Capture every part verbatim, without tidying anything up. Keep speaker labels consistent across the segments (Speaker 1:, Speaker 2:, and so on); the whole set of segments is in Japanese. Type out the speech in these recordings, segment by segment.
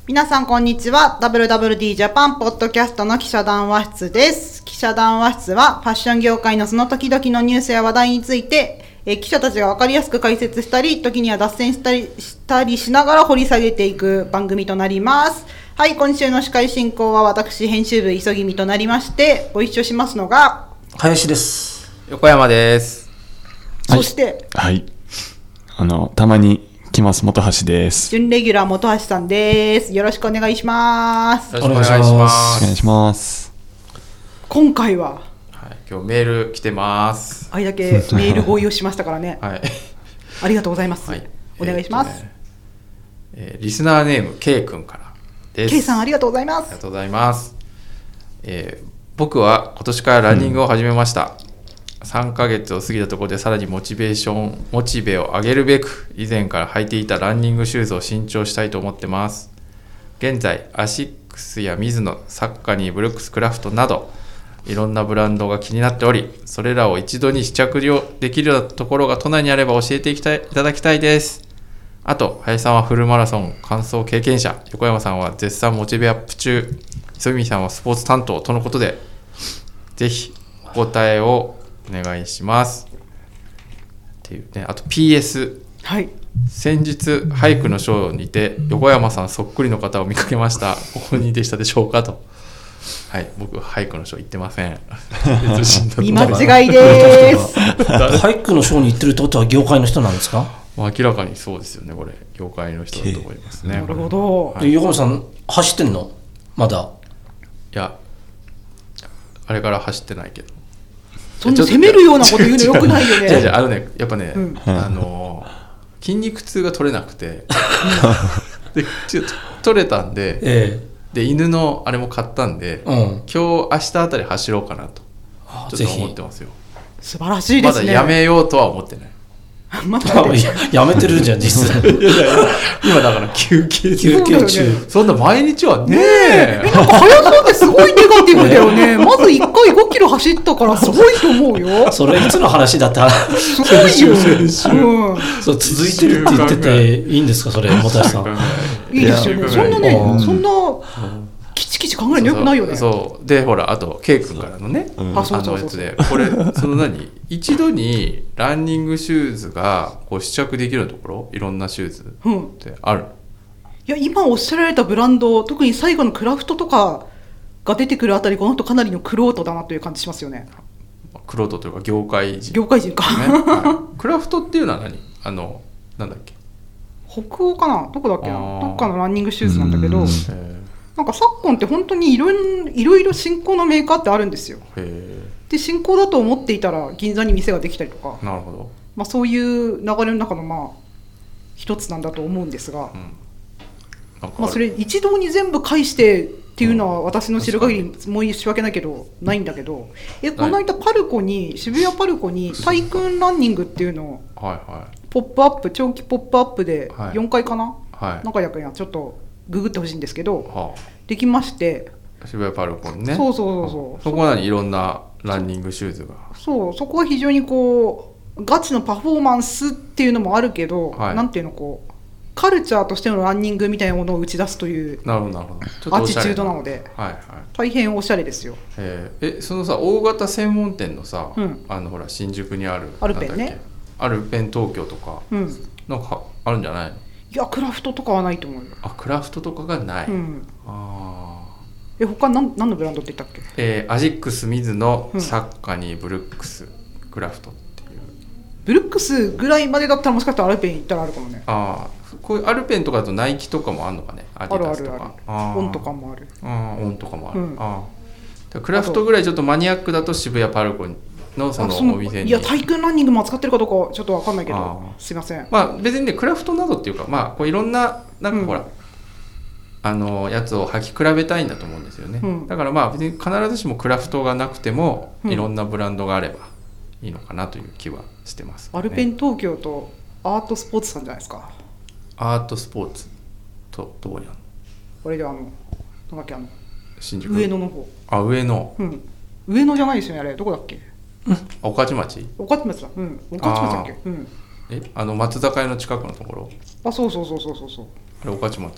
Speaker 1: 皆さんこんにちは。 ダブリューダブリューディー ジャパンポッドキャストの記者談話室です。記者談話室はファッション業界のその時々のニュースや話題について、えー、記者たちが分かりやすく解説したり、時には脱線したりしたりしながら掘り下げていく番組となります。はい、今週の司会進行は私編集部急ぎみとなりまして、ご一緒しますのが
Speaker 2: 林です。
Speaker 3: 横山です。
Speaker 1: そして
Speaker 4: はい、はい、あのたまに来ます本橋です。
Speaker 1: 準レギュラー本橋さんです。よろしくお願いします。
Speaker 3: よろしくお願いします。
Speaker 4: お願いします。
Speaker 1: 今回は、
Speaker 3: はい、今日メール来てます。
Speaker 1: あれだけメール合意をしましたからね。
Speaker 3: はい、
Speaker 1: ありがとうございます。
Speaker 3: はい、
Speaker 1: お願いします。
Speaker 3: えーねえー、リスナーネーム K 君からです。
Speaker 1: K さんありがとうございます。
Speaker 3: ありがとうございます。えー、僕は今年からランニングを始めました。うんさんかげつを過ぎたところでさらにモチベーションモチベを上げるべく以前から履いていたランニングシューズを新調したいと思ってます。現在アシックスやミズノ、サッカニー、ブルックス、クラフトなどいろんなブランドが気になっており、それらを一度に試着できるようなところが都内にあれば教えていただきたいです。あと林さんはフルマラソン完走経験者、横山さんは絶賛モチベアップ中、磯見さんはスポーツ担当とのことで、ぜひお答えをお願いしますっていうね。あと ピーエス、はい、先日俳句のショーにて横山さんそっくりの方を見かけました。ご本人でしたでしょうかと。はい、僕俳句のショー行ってません。
Speaker 1: 見間違いです。
Speaker 2: 俳句のショーに行ってるってことは業界の人なんですか？
Speaker 3: まあ、明らかにそうですよね。これ業界の人だと思いますね。
Speaker 1: なるほど、
Speaker 2: はい、横山さん走ってんの？まだ？
Speaker 3: いや、あれから走ってないけど。
Speaker 1: そんな責めるようなこと言うのよくないよね。
Speaker 3: 違う違う、あのね、やっぱね、うん、あの筋肉痛が取れなくてでちょっと取れたんで、ええ、で犬のあれも買ったんで、うん、今日明日あたり走ろうかなとちょっと思ってますよ。
Speaker 1: 素晴らしいですね。
Speaker 3: まだやめようとは思ってない。
Speaker 1: また
Speaker 2: やめてるじゃん実際。
Speaker 3: 今だから休憩
Speaker 2: 休憩中。
Speaker 3: そんな毎日はね
Speaker 1: え。なんか速さってすごいネガティブだよね。まずいっかいごキロ走ったからすごいと思うよ。
Speaker 2: それいつの話だった？
Speaker 1: すごいよ。
Speaker 2: 先週、うん、そう続いてるって言ってていいんですかそれ本橋さん？
Speaker 1: いいですよね。そんなね、そんなキチキチ考えるのよくないよね。
Speaker 3: そうそうそうでほらあと K 君からのね、うん、あのやつでこれその何一度にランニングシューズがこう試着できるところいろんなシューズってある、うん、い
Speaker 1: や今おっしゃられたブランド特に最後のクラフトとかが出てくるあたりこの人かなりのクロートだなという感じしますよね。
Speaker 3: クロートというか業界人
Speaker 1: 業界人か、ね
Speaker 3: はい、クラフトっていうのは何あのなんだっけ
Speaker 1: 北欧かなどこだっけなどっかのランニングシューズなんだけどなんか昨今って本当にいろいろいろ新興のメーカーってあるんですよ。へで新興だと思っていたら銀座に店ができたりとか、
Speaker 3: なるほど、
Speaker 1: まあ、そういう流れの中のまあ一つなんだと思うんですが、うんなんかまあ、それ一堂に全部返してっていうのは私の知る限りもう申し訳ないけどないんだけど、えこの間パルコに渋谷パルコにタイクーンランニングっていうのをポップアップ長期ポップアップでよんかいかな、はい、なんかやかんやちょっとググってほしいんですけど、はあ、できまして
Speaker 3: 渋谷パルコにね。
Speaker 1: そうそうそうそう。
Speaker 3: そこにいろんなランニングシューズが
Speaker 1: そうそこは非常にこうガチのパフォーマンスっていうのもあるけど、はい、なんていうのこうカルチャーとしてのランニングみたいなものを打ち出すという
Speaker 3: なるほどなるほどちょっ
Speaker 1: とアティチュードなので、はいはい、大変おしゃれですよ。
Speaker 3: えー、えそのさ大型専門店のさ、うん、あのほら新宿にある
Speaker 1: アルペンね
Speaker 3: アルペン東京とか、うん、なんかあるんじゃないの？
Speaker 1: いやクラフトとかはないと思うよ。
Speaker 3: あクラフトとかがない、うん、あ
Speaker 1: え他何何のブランドって言ったっけ？
Speaker 3: えー、アジックス、ミズノ、うん、サッカニー、ブルックス、クラフトっていう。
Speaker 1: ブルックスぐらいまでだったらもしかしたらアルペン行ったらあるかもね。
Speaker 3: ああこういうアルペンとかだとナイキとかもあるのかね。アディダスとか。
Speaker 1: あるあるある。オンとかもある。
Speaker 3: あオンとかもある、うん、あクラフトぐらいちょっとマニアックだと渋谷パルコのそのお店に。
Speaker 1: いやタイクーンランニングも扱ってるかどうかちょっと分かんないけどすいません。
Speaker 3: まあ別にねクラフトなどっていうかまあこういろんななんかほら、うん、あのやつを履き比べたいんだと思うんですよね、うん、だからまあ別に必ずしもクラフトがなくても、うん、いろんなブランドがあればいいのかなという気はしてます、ね、
Speaker 1: アルペン東京とアートスポーツさんじゃないですか。
Speaker 3: アートスポーツとどこにあるの？
Speaker 1: これであのなんだっけあの
Speaker 3: 新宿
Speaker 1: 上野の方。
Speaker 3: あ上野、
Speaker 1: うん、上野じゃないですよねあれどこだっけ？
Speaker 3: うん、御徒町？
Speaker 1: 御徒町だ。うん。御徒町だっけ？うん。
Speaker 3: え、あの松坂屋の近くのところ？
Speaker 1: あ、そうそうそうそうそうそう。
Speaker 3: あれ御徒町。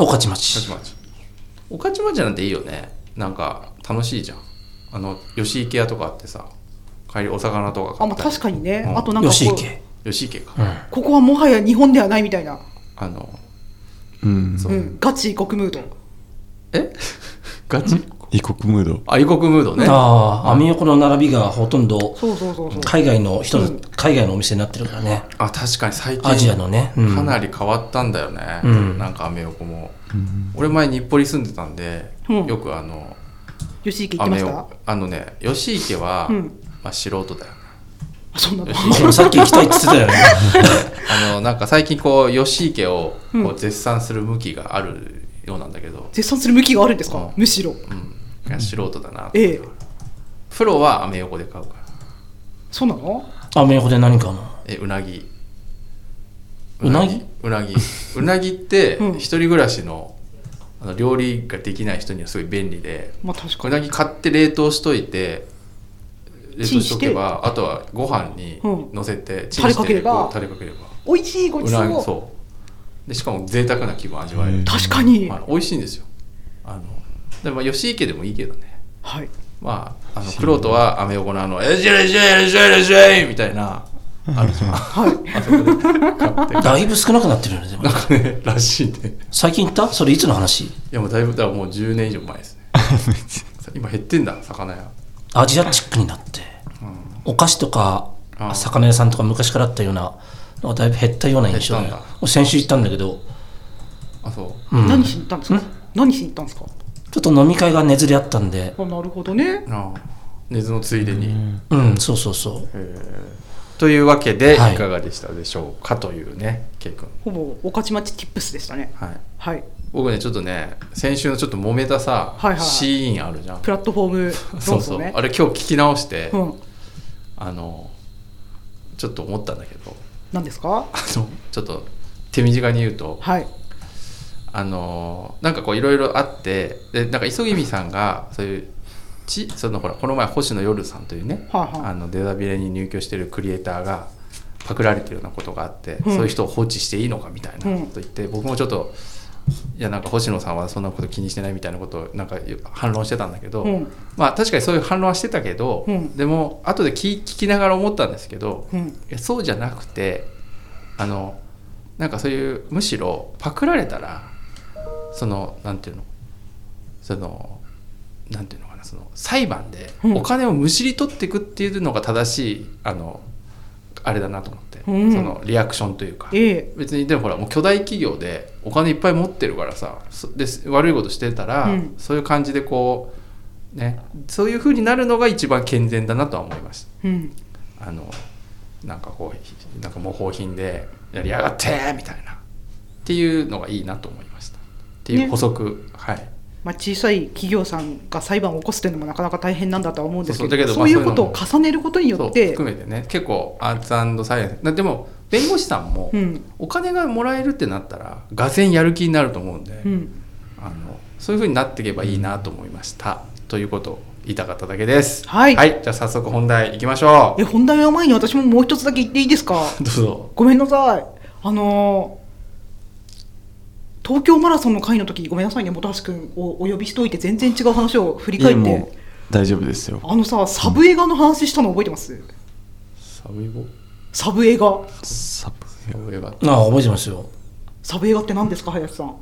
Speaker 2: 御徒町。
Speaker 3: 御徒町。御徒町なんていいよね。なんか楽しいじゃん。あの吉池屋とかあってさ、帰りお魚とか買ったり。
Speaker 1: あ、まあ、確かにね、
Speaker 3: うん、
Speaker 1: あとなんかこう
Speaker 2: 吉池
Speaker 3: 吉池か、
Speaker 2: うん、
Speaker 1: ここはもはや日本ではないみたいな、
Speaker 3: あの、
Speaker 4: うん
Speaker 1: うん、ガチ異国ムード。
Speaker 3: えガチ
Speaker 4: 異国ムード。
Speaker 3: あ、異国ムードね。
Speaker 2: ああ、アメ横の並びがほとんど
Speaker 1: そうそうそうそう、
Speaker 2: 海外の人、
Speaker 1: うん、
Speaker 2: 海外のお店になってるからね。
Speaker 3: あ、確かに最近
Speaker 2: アジアのね、うん、
Speaker 3: かなり変わったんだよね、うん、なんかアメ横も、うん、俺前日暮里住んでたんで、うん、よくあの
Speaker 1: 吉池行ってました？
Speaker 3: あのね、吉池は、うん、まあ、素人だよね。
Speaker 1: あ、そんなの
Speaker 2: さっき行きたいって言ってたよね
Speaker 3: あのなんか最近こう吉池をこう絶賛する向きがあるようなんだけど、うん、
Speaker 1: 絶賛する向きがあるんですか、うん、むしろ、
Speaker 3: うん、いや素人だなって、
Speaker 1: ええ、
Speaker 3: プロはアメ横で買うから。
Speaker 1: そうなの？
Speaker 2: アメ横で何買うの？
Speaker 3: え、うなぎ
Speaker 2: うなぎ
Speaker 3: うなぎうなぎって一人暮らしの、あの料理ができない人にはすごい便利で、
Speaker 1: まあ、確かに
Speaker 3: うなぎ買って冷凍しといて、冷凍しとけば、あとはご飯に乗せて、うん、
Speaker 1: タレかければ
Speaker 3: タレかければ
Speaker 1: 美味しい、ごちそう。
Speaker 3: そうで、しかも贅沢な気分味わえる。
Speaker 1: 確かに、
Speaker 3: まあ、美味しいんですよ。あので、まあ、吉池でもいいけどね、
Speaker 1: はい、
Speaker 3: まあ、あの玄人はアメ横のあの「えじれじれじれじれ」みたいなあるじゃん、はい、あそこで買って
Speaker 2: だいぶ少なくなってるよね。でも
Speaker 3: なんかね、らしいね。
Speaker 2: 最近行った？それいつの話？
Speaker 3: いや、もうだいぶだからもうじゅうねん以上前ですね今減ってんだ、魚屋。
Speaker 2: アジアチックになって、うん、お菓子とか魚屋さんとか昔からあったようなのがだいぶ減ったような印象で、先週行ったんだけど。
Speaker 3: あ、そう、
Speaker 1: うん、何しに行ったんですか？何しに行ったんですか？
Speaker 2: ちょっと飲み会が根ずれあったんで。
Speaker 1: あ、なるほどね。
Speaker 3: あ、根津のついでに、
Speaker 2: うん、うん、そうそうそう。
Speaker 3: というわけで、はい、いかがでしたでしょうかというね、ケイ君。
Speaker 1: ほぼ御徒町ティップスでしたね。
Speaker 3: はい、
Speaker 1: はい、
Speaker 3: 僕ね、ちょっとね、先週のちょっと揉めたさ、はいはい、シーンあるじゃん、
Speaker 1: プラットフォーム論争ね。
Speaker 3: そうそう、あれ今日聞き直して、
Speaker 1: うん、
Speaker 3: あのちょっと思ったんだけど。
Speaker 1: 何ですか？
Speaker 3: あのちょっと手短に言うと、
Speaker 1: はい、
Speaker 3: あのなんかこういろいろあって、でなんか磯君さんがそういうちそのほらこの前星野夜さんというね、はあはあ、あのデザビレに入居してるクリエイターがパクられてるようなことがあって、うん、そういう人を放置していいのかみたいなこと言って、うん、僕もちょっといやなんか星野さんはそんなこと気にしてないみたいなことをなんか反論してたんだけど、うん、まあ確かにそういう反論はしてたけど、うん、でも後で 聞, 聞きながら思ったんですけど、うん、いやそうじゃなくて、あのなんかそういうむしろパクられたらそのなんていうのそのなんていうのかな、その裁判でお金をむしり取っていくっていうのが正しい、あのあれだなと思って、うん、そのリアクションというか、ええ、別にでもほらもう巨大企業でお金いっぱい持ってるからさ、で悪いことしてたら、うん、そういう感じでこうね、そういう風になるのが一番健全だなとは思いました、うん、あのなんかこうなんか模倣品でやりやがってみたいなっていうのがいいなと思いましたっていう補足、ね、はい。
Speaker 1: まあ、小さい企業さんが裁判を起こすというのもなかなか大変なんだとは思うんですけど、そうそう、だけど、そういうことを重ねることによって
Speaker 3: 含めてね、結構アーツ&サイエンスでも弁護士さんもお金がもらえるってなったらがぜんやる気になると思うんで、うん、あのそういう風になっていけばいいなと思いました、うん、ということを言いたかっただけです。はい、はい、じゃあ早速本題いきましょう。
Speaker 1: え本題の前に私ももう一つだけ言っていいですか？
Speaker 3: どうぞ。
Speaker 1: ごめんなさい。あのー東京マラソンの会の時、ごめんなさいね、本橋君をお呼びしておいて全然違う話を振り返って。いやもう
Speaker 4: 大丈夫ですよ。
Speaker 1: あのさ、サブ映画の話したの覚えてます？
Speaker 3: サブ映画
Speaker 1: サブ映画
Speaker 3: サブ映画
Speaker 2: ああ、覚えてますよ。
Speaker 1: サブ映画って何ですか、林さん？ん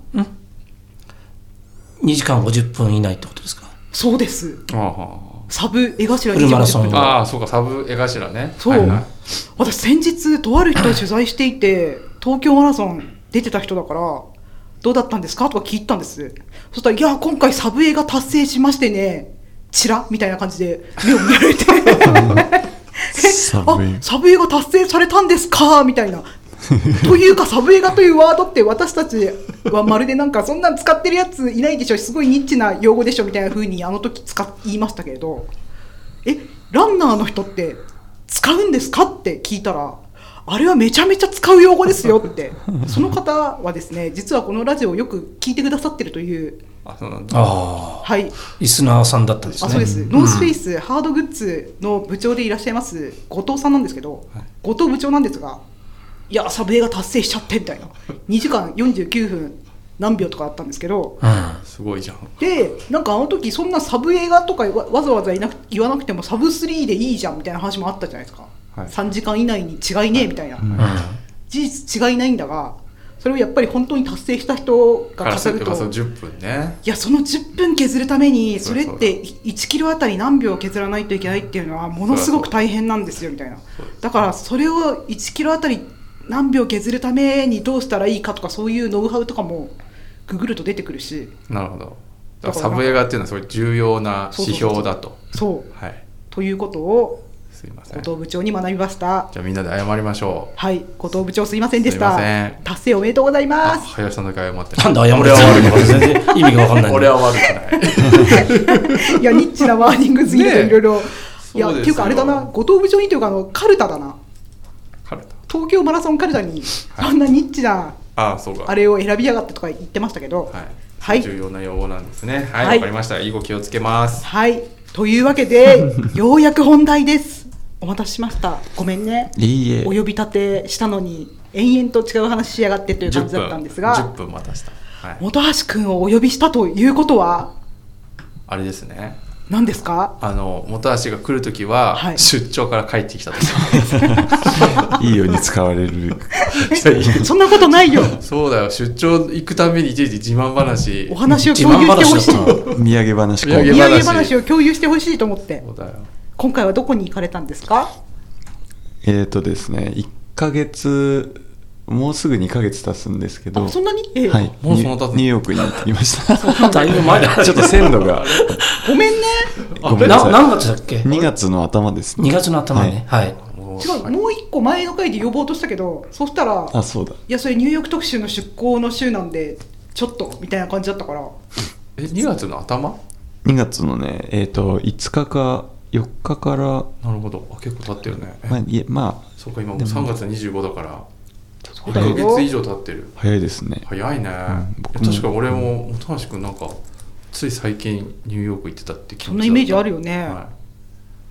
Speaker 2: にじかんごじゅっぷん以内ってことですか？
Speaker 1: そうです。ああ、サブ絵頭
Speaker 2: フルマラソン。
Speaker 3: ああ、そうか、サブ絵頭ね。
Speaker 1: そう、はいはい、私先日とある人を取材していて東京マラソン出てた人だからどうだったんですかとか聞いたんです。そしたら、いや今回サブ映画達成しましてねチラみたいな感じで目を見られてサブあサブ映画達成されたんですかみたいなというかサブ映画というワードって私たちはまるでなんかそんなん使ってるやついないでしょ、すごいニッチな用語でしょみたいな風にあの時使っ言いましたけれど、えランナーの人って使うんですかって聞いたら、あれはめちゃめちゃ使う用語ですよってその方はですね、実はこのラジオをよく聞いてくださってるという、
Speaker 3: あ、そうなんだ。
Speaker 2: あ、
Speaker 1: はい、
Speaker 2: リスナーさんだったんですね。
Speaker 1: あ、そうです、うん、ノースフェイスハードグッズの部長でいらっしゃいます後藤さんなんですけど、はい、後藤部長なんですが、いやサブ映画達成しちゃってみたいなにじかんよんじゅうきゅうふん何秒とかだったんですけど、
Speaker 2: うん、
Speaker 3: すごいじゃん。
Speaker 1: でなんかあの時そんなサブ映画とか わ, わざわざいなく言わなくてもサブスリーでいいじゃんみたいな話もあったじゃないですか、はい、さんじかん以内に違いねえみたいな、はいうん、事実違いないんだが、それをやっぱり本当に達成した人が語ると、
Speaker 3: そのじゅっぷんね、
Speaker 1: いやそのじゅっぷん削るためにそれっていちキロあたり何秒削らないといけないっていうのはものすごく大変なんですよみたいな。だからそれをいちキロあたり何秒削るためにどうしたらいいかとか、そういうノウハウとかもググると出てくるし。
Speaker 3: なるほど。だからサブ映画っていうのはすごい重要な指標だと。
Speaker 1: そう、はい、ということを
Speaker 3: すいません、
Speaker 1: 後藤部長に学びました。
Speaker 3: じゃあみんなで謝りましょう。
Speaker 1: はい、後藤部長すいませんでした。
Speaker 3: すいません、
Speaker 1: 達成おめでとうございます。
Speaker 3: 林さんだけ謝って。
Speaker 2: なんで謝るの？俺は悪いのか全然意味が分かんない。
Speaker 3: 俺は悪くない。
Speaker 1: いやニッチなワーニングすぎるといろいろ。いやっていうかあれだな、後藤部長にというかあのカルタだな。
Speaker 3: カルタ。
Speaker 1: 東京マラソンカルタにあんなニッチなあれを選びやがってとか言ってましたけど、はい
Speaker 3: はい、重要な用語なんですね。はい、わ、はい、かりました。以後気をつけます。
Speaker 1: はい、というわけでようやく本題です。お待たせしました。ごめんね。
Speaker 4: いいえ。
Speaker 1: お呼び立てしたのに延々と違う話しやがってという感じだったんですが、
Speaker 3: じゅっぷん待たした、はい、
Speaker 1: 本橋くんをお呼びしたということは
Speaker 3: あれですね。
Speaker 1: 何ですか？
Speaker 3: あの本橋が来るときは、はい、出張から帰ってきたと
Speaker 4: いいように使われる
Speaker 1: そんなことないよ。
Speaker 3: そうだよ、出張行くためにいちいち自慢話
Speaker 1: お話を共有してほしい。
Speaker 4: 土産話
Speaker 1: 土産話を共有してほしいと思って。
Speaker 3: そうだよ。
Speaker 1: 今回はどこに行かれたんですか？
Speaker 4: えーとですね、いっかげつ、もうすぐにかげつ経つんですけど。
Speaker 1: あ、そんなに？えー、
Speaker 3: はい、もうその経つ。
Speaker 4: ニューヨークに行ってきました。
Speaker 2: だいぶ前だ。
Speaker 4: ちょっと鮮度が
Speaker 1: ごめんね。
Speaker 4: ごめんなさい。
Speaker 2: 何月だっけ？
Speaker 4: にがつの頭ですね。
Speaker 2: にがつの頭ね。はい。
Speaker 1: 違う、もう一個前の回で呼ぼうとしたけど、そしたら、
Speaker 4: あ、そうだ。
Speaker 1: いやそれニューヨーク特集の出向の週なんでちょっとみたいな感じだったから。
Speaker 3: え、にがつの頭？
Speaker 4: にがつのね、えーといつかかよっかから。
Speaker 3: なるほど。あ、結構経ってるね。
Speaker 4: まあ、いえ、まあ、
Speaker 3: そうか、今もうさんがつにじゅうごだからいっかげつ以上経ってる。
Speaker 4: 早いですね。
Speaker 3: 早いね、うん、確か俺も本橋君なんかつい最近ニューヨーク行ってたって聞いた。
Speaker 1: そんなイメージあるよね、はい、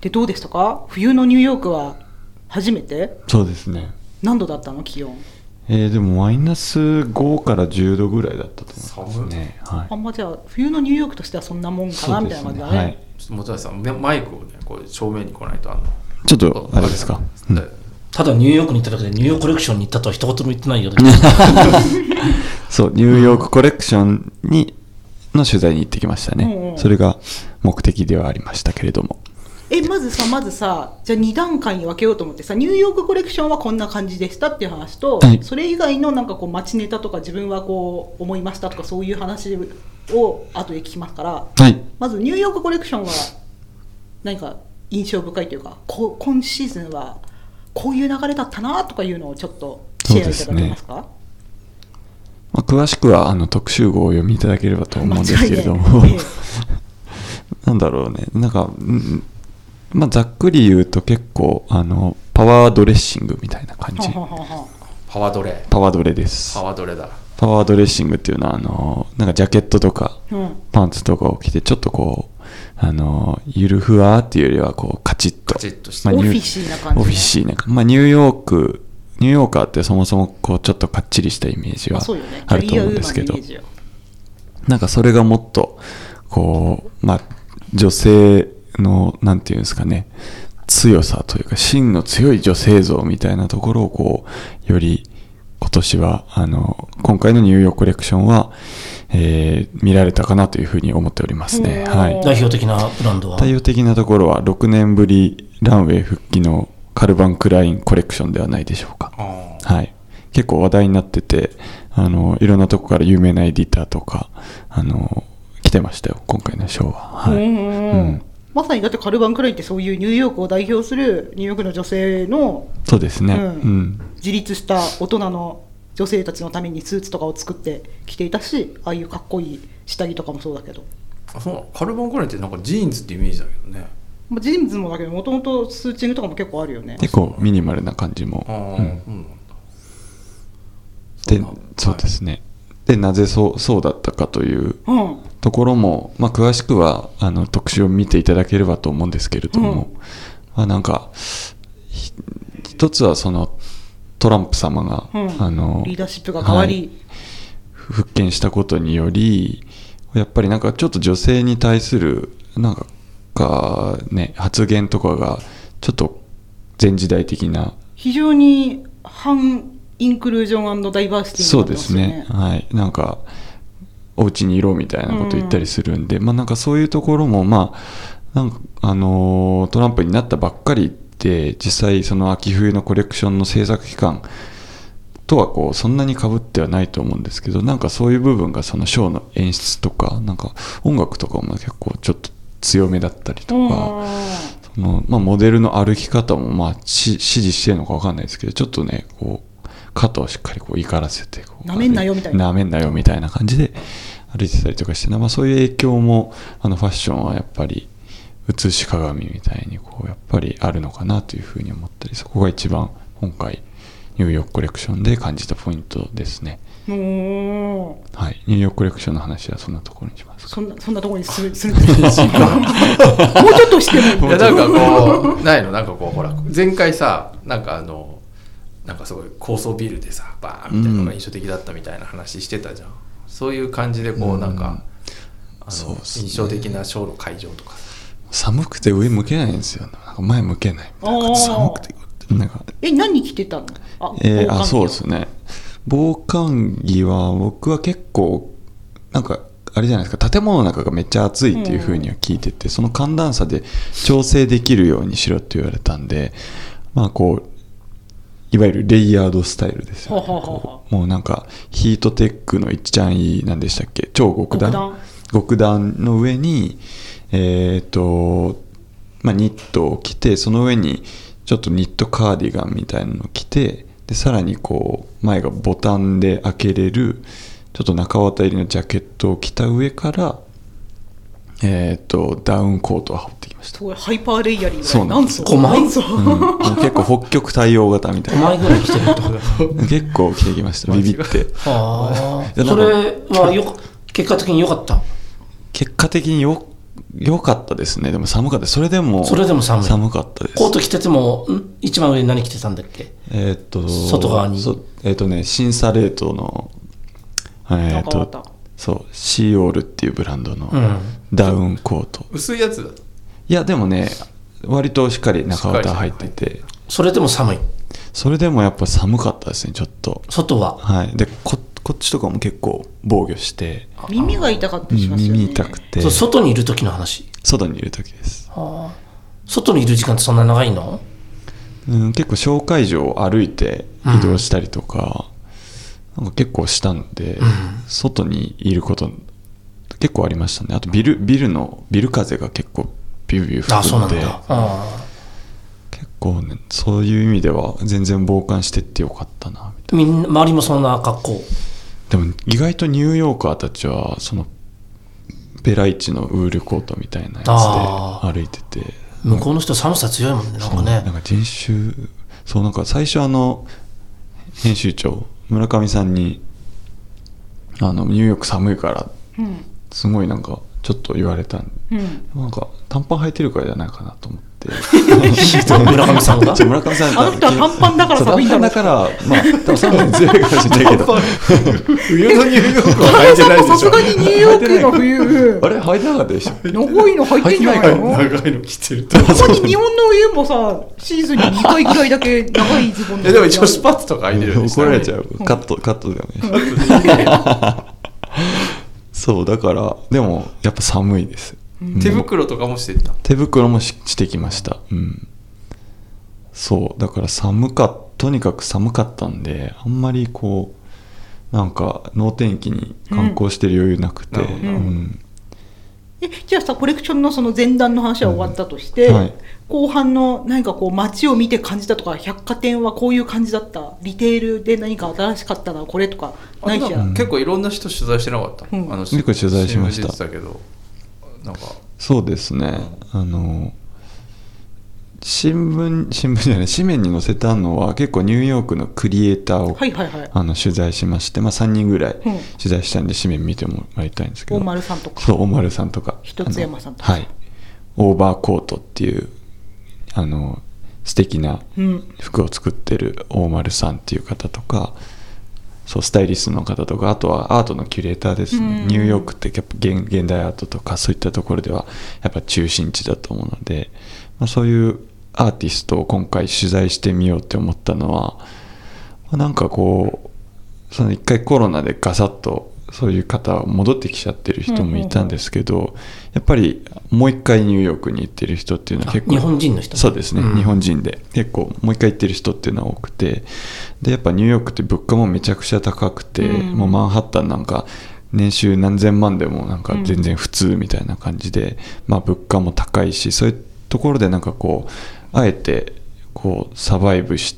Speaker 1: でどうでしたか？冬のニューヨークは初めて？
Speaker 4: そうですね。
Speaker 1: 何度だったの気温？
Speaker 4: えー、でもマイナスごからじゅうどぐらいだったと思いますね。はい、
Speaker 1: あんまじゃあ冬のニューヨークとしてはそんなもんかなみたいな感じだね。はい、
Speaker 3: ちょっと本橋さんマイクをねこう正面に来ないとあの
Speaker 4: ちょっとあれですか、うん、
Speaker 2: ただニューヨークに行っただけでニューヨークコレクションに行ったとは一言も言ってないよね。
Speaker 4: そうニューヨークコレクションにの取材に行ってきましたね、うんうん、それが目的ではありましたけれども。
Speaker 1: えまずさまずさじゃあに段階に分けようと思ってさ、ニューヨークコレクションはこんな感じでしたっていう話と、はい、それ以外のなんかこう街ネタとか自分はこう思いましたとかそういう話を後で聞きますから、
Speaker 4: はい、
Speaker 1: まずニューヨークコレクションは何か印象深いというか、こ今シーズンはこういう流れだったなとかいうのをちょっとシェアいただけますか？ま
Speaker 4: あ、詳しくはあの特集号をお読みいただければと思うんですけれども、ええ、なんだろうね、なんか、まあ、ざっくり言うと結構あのパワードレッシングみたいな感じ。
Speaker 3: パワードレ
Speaker 4: パワードレです。
Speaker 3: パワードレだ。
Speaker 4: パワードレッシングっていうのはあのなんかジャケットとか、うん、パンツとかを着てちょっとこうあのゆるふわっていうよりはこうカチッと、
Speaker 3: カチッとした、
Speaker 1: まあ、オフィシーな感じ、ね、
Speaker 4: オフィシーな、まあ、ニューヨークニューヨーカーってそもそもこうちょっとかっちりしたイメージはあると思うんですけど、なんかそれがもっとこう、まあ、女性のなんていうんですかね、強さというか真の強い女性像みたいなところをこうより今年はあの今回のニューヨークコレクションは、えー、見られたかなというふうに思っておりますね。はい、
Speaker 2: 代表的なブランドは
Speaker 4: 代表的なところはろくねんぶりランウェイ復帰のカルバンクラインコレクションではないでしょうか。はい、結構話題になってて、あのいろんなとこから有名なエディターとかあの来てましたよ今回のショーは。はい、うん、
Speaker 1: まさにだってカルバンクラインってそういうニューヨークを代表するニューヨークの女性の
Speaker 4: そうですね、うんうん、
Speaker 1: 自立した大人の女性たちのためにスーツとかを作って着ていたし、ああいうかっこいい下着とかもそうだけど。
Speaker 3: あ、そうカルバンクラインってなんかジーンズってイメージだけどね。
Speaker 1: まあ、ジーンズもだけどもともとスーチングとかも結構あるよね。
Speaker 4: 結構ミニマルな感じも。あ、うん、でそうですね。でなぜそうそうだったかというところも、まあ、詳しくはあの特集を見ていただければと思うんですけれども、うん、まあ、なんか一つはそのトランプ様が、
Speaker 1: うん、
Speaker 4: あの
Speaker 1: リーダーシップが変わり、
Speaker 4: はい、 復権したことによりやっぱりなんかちょっと女性に対するなんかか、ね、発言とかがちょっと前時代的な
Speaker 1: 非常に反インクルージョン&ダイバーシティ
Speaker 4: になってますよね。そうですね、はい、なんかお家にいろみたいなこと言ったりするんで、うん、まあなんかそういうところもまあなんかあのー、トランプになったばっかりで実際その秋冬のコレクションの制作期間とはこうそんなに被ってはないと思うんですけど、なんかそういう部分がそのショーの演出とかなんか音楽とかも結構ちょっと強めだったりとか、そのまあモデルの歩き方もまあ指示してるのか分かんないですけど、ちょっとねこう肩をしっかりこう怒らせてこう
Speaker 1: なめんなよみたいな
Speaker 4: なめんなよみたいな感じで歩いてたりとかして、まあ、そういう影響もあのファッションはやっぱり映し鏡みたいにこうやっぱりあるのかなというふうに思ったり、そこが一番今回ニューヨークコレクションで感じたポイントですね。
Speaker 1: おー、
Speaker 4: はい、ニューヨークコレクションの話はそんなところにしますか。
Speaker 1: そんなそんなところにするするんですもうちょっとしても
Speaker 3: いやなんかこうないのなんかこうほら前回さなんかあのなんかすごい高層ビルでさバーンみたいなのが印象的だったみたいな話してたじゃん、うん、そういう感じでこうなんか、うん、あの、ね、印象的なショーの会場とか
Speaker 4: 寒くて上向けないんですよ。なんか前向けない。なんか寒くてなんか
Speaker 1: え何着てたの？
Speaker 4: あ、えー、あそうですね。防寒着は僕は結構なんかあれじゃないですか、建物の中がめっちゃ暑いっていう風には聞いてて、うん、その寒暖差で調整できるようにしろって言われたんで、まあこういわゆるレイヤードスタイルですよね。
Speaker 1: はははは
Speaker 4: もうなんかヒートテックの一ちゃんいい何でしたっけ、超極暖極暖の上にえっとまあニットを着て、その上にちょっとニットカーディガンみたいなのを着て、でさらにこう前がボタンで開けれるちょっと中綿入りのジャケットを着た上からえっとダウンコートを羽織ってきました。
Speaker 1: すごいハイパーレイヤリング。
Speaker 4: そうなんですよ。
Speaker 2: ごまい、うん、
Speaker 4: 結構北極対応型みたいな。
Speaker 2: ごまいぐらい着てるってこと
Speaker 4: 結構着てきました。ビビって。
Speaker 2: ああ。それはよ結果的に良かった。
Speaker 4: 結果的によ良かったですね。でも寒かった。それでも
Speaker 2: それでも寒い。
Speaker 4: 寒かったです。
Speaker 2: コート着ててもん一番上に何着てたんだっけ？
Speaker 4: えー、っと
Speaker 2: 外側に。
Speaker 4: えー、っとねシンサレートのえー、っとそうシーオールっていうブランドのダウンコート。
Speaker 3: うん、薄いやつだ。
Speaker 4: いやでもね割としっかり中綿入ってて、
Speaker 2: それでも寒い。
Speaker 4: それでもやっぱ寒かったですねちょっと。
Speaker 2: 外は。
Speaker 4: はい。で こ, こっちとかも結構防御して。
Speaker 1: 耳が痛かったりしますよね。
Speaker 4: 耳痛くて。
Speaker 2: そう外にいる時の話。
Speaker 4: 外にいる時です。
Speaker 2: はあ、外にいる時間ってそんな長いの？
Speaker 4: うん、結構小会場を歩いて移動したりとか、うん、なんか結構したんで、うん、外にいること結構ありましたね。あとビルビルのビル風が結構ビュービュー吹くんで、
Speaker 2: あ、そうなんだ。あ、
Speaker 4: 結構ねそういう意味では全然防寒してってよかったなみたいな。
Speaker 2: みんな周りもそんな格好？
Speaker 4: でも意外とニューヨーカーたちはそのペライチのウールコートみたいなやつで歩いてて、
Speaker 2: 向こうの人寒さ強いもんね。なんかね、
Speaker 4: なんか人種そうなんか最初あの編集長村上さんにあのニューヨーク寒いからすごいなんかちょっと言われたんで、うん、なんか短パン履いてるからじゃないかなと思って
Speaker 2: 村上さんが
Speaker 4: 村上さん
Speaker 1: あの人は短パンだから寒いんだろう。
Speaker 4: だからまあ多分寒いの強いかもしれないけど
Speaker 3: 冬のニューヨークは履いてないでしょ。
Speaker 1: さすがにニューヨークの冬
Speaker 4: あれ履いてなかったでしょ。
Speaker 1: 長いの履いてんじゃないの。
Speaker 3: 長いの着てると。
Speaker 1: ここに日本の冬もさシーズンににかいぐらいだけ長いズボンで。
Speaker 3: でも一応スパッツとか履いてるんです
Speaker 4: よ。怒られちゃう。カットカットだよね。そうだからでもやっぱ寒いです。
Speaker 3: 手袋とかもしてた。
Speaker 4: 手袋も し, してきました、うん、そうだから寒かとにかく寒かったんであんまりこうなんか能天気に観光してる余裕なくて、うんうん、
Speaker 1: えじゃあさコレクションのその前段の話は終わったとして、うんはい、後半の何かこう街を見て感じたとか百貨店はこういう感じだったリテールで何か新しかったなこれとかないしら、うん、
Speaker 3: 結構いろんな人取材してなかった、うん、あの
Speaker 4: 結構取材しました。
Speaker 3: 新聞出てたけどなんか
Speaker 4: そうですね、うん、あの新聞新聞じゃない紙面に載せたのは結構ニューヨークのクリエイターを、はいはいはい、あの取材しまして、まあ、さんにんぐらい取材したんで紙面見てもらいたいんですけど、
Speaker 1: 大丸さんとか
Speaker 4: そう大丸さんとか
Speaker 1: 一つ山さんとか、
Speaker 4: はい、オーバーコートっていうあの素敵な服を作ってる大丸さんっていう方とか、 そうスタイリストの方とか、あとはアートのキュレーターですね、うん、ニューヨークってやっぱ 現, 現代アートとかそういったところではやっぱ中心地だと思うので、まあ、そういうアーティストを今回取材してみようって思ったのは、まあ、なんかこうその一回コロナでガサッとそういう方戻ってきちゃってる人もいたんですけど、うんうんうん、やっぱりもう一回ニューヨークに行ってる人っていうのは結構、
Speaker 2: 日本人の人、
Speaker 4: そうですね、うん、日本人で結構もう一回行ってる人っていうのは多くて、でやっぱニューヨークって物価もめちゃくちゃ高くて、うん、もうマンハッタンなんか年収何千万でもなんか全然普通みたいな感じで、うん、まあ物価も高いし、そういうところでなんかこうあえてこうサバイブして、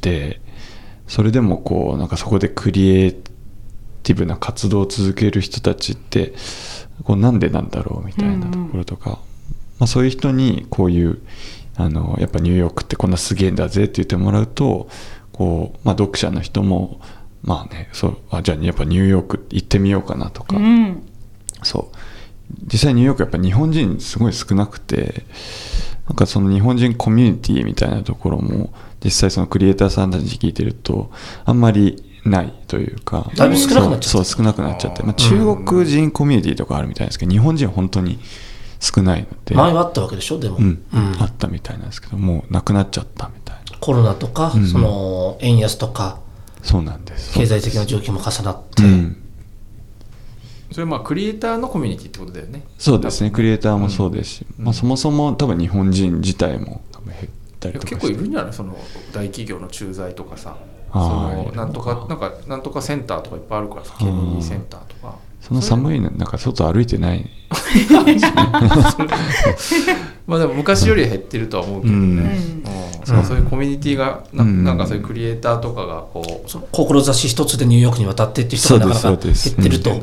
Speaker 4: それでもこうなんかそこでクリエイティブな活動を続ける人たちってこうなんでなんだろうみたいなところとか、うんうん、まあ、そういう人にこういうあのやっぱニューヨークってこんなすげえんだぜって言ってもらうと、こう、まあ、読者の人もまあね、そうあじゃあやっぱニューヨーク行ってみようかなとか、うん、そう実際ニューヨークやっぱ日本人すごい少なくて、なんかその日本人コミュニティみたいなところも実際そのクリエイターさんたち聞いてるとあんまりないというか、
Speaker 2: だいぶ少なくなっちゃって、
Speaker 4: そう、そう少なくなっちゃって、まあ、中国人コミュニティとかあるみたいですけど、日本人は本当に少ないので、
Speaker 2: 前はあったわけでしょ、でも、
Speaker 4: うんうん、あったみたいなんですけど、もうなくなっちゃったみたいな。
Speaker 2: コロナとか、うん、その円安とか、
Speaker 4: そうなんです、
Speaker 2: 経済的な状況も重なって、うん、
Speaker 3: それはまあクリエイターのコミュニティってことだよね。
Speaker 4: そうですね、クリエイターもそうですし、うん、まあ、そもそも多分日本人自体も多分減ったりとかして、
Speaker 3: 結構いるんじゃない、その大企業の駐在とかさ、そのなんとかなんかなんとかセンターとかいっぱいあるからさ、ケネディセンターとか、
Speaker 4: その寒いのなんか外歩いてない
Speaker 3: まあでも昔より減ってるとは思うけどね、うんうん、そう、そういうコミュニティが な,、うん、なんかそういうクリエイターとかがこう
Speaker 2: 志一つでニューヨークに渡ってっていう人がなかなか減ってると、
Speaker 3: うん、